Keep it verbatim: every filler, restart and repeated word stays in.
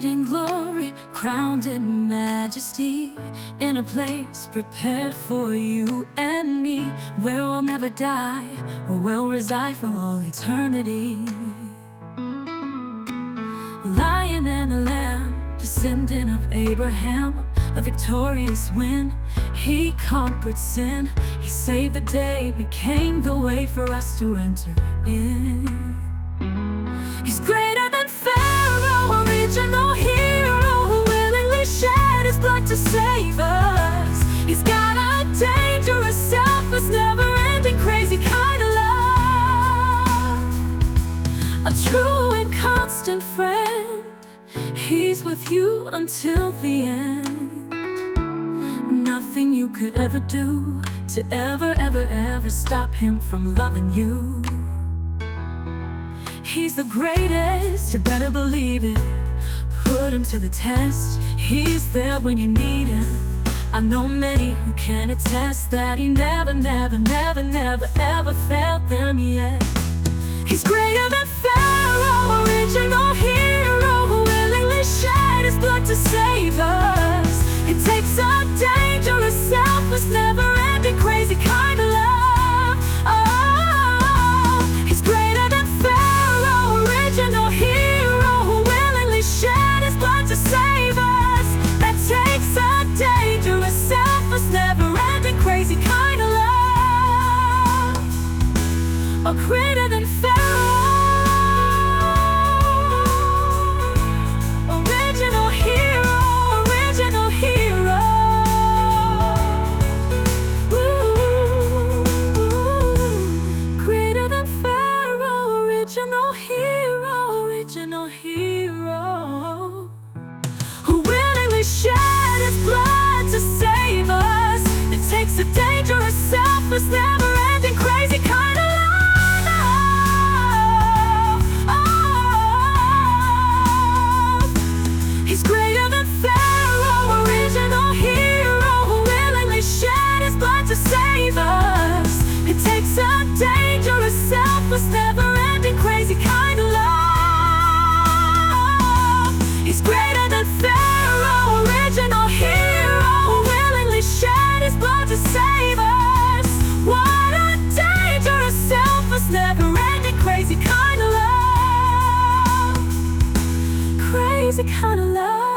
seated in glory, crowned in majesty, in a place prepared for you and me, where we'll never die, or will reside for all eternity. Lion and the Lamb, descendant of Abraham, a victorious win. He conquered sin, He saved the day, became the way for us to enter in. He's greater than Pharaoh, original hero, who willingly shed His blood to save us. He's got a dangerous, selfless, never-ending, crazy kind of love, a true and constant friend. He's with you until the end. Nothing you could ever do to ever, ever, ever stop Him from loving you. He's the greatest, you better believe it. Put Him to the test, He's there when you need Him. I know many who can attest that He never, never, never, never, ever failed them yet. He's greater than Pharaoh, original hero, who willingly shed His blood to save us. It takes a dangerous, selfless, never-ending, crazy kind of love. Oh, He's greater than Pharaoh, original hero, who willingly shed His blood to save us. That takes a dangerous, selfless, never-ending, crazy kind of love. Oh, greater than Pharaoh. Original hero, who willingly shed His blood to save us. It takes a dangerous, selfless, never-ending, crazy kind of love. Oh, He's greater than Pharaoh, original hero, who willingly shed His blood to save us. It takes a dangerous, selfless, never-ending, crazy kind of love. He's greater than Pharaoh, original hero, who willingly shed His blood to save us. What a dangerous, selfless, never-ending, crazy kind of love. Crazy kind of love.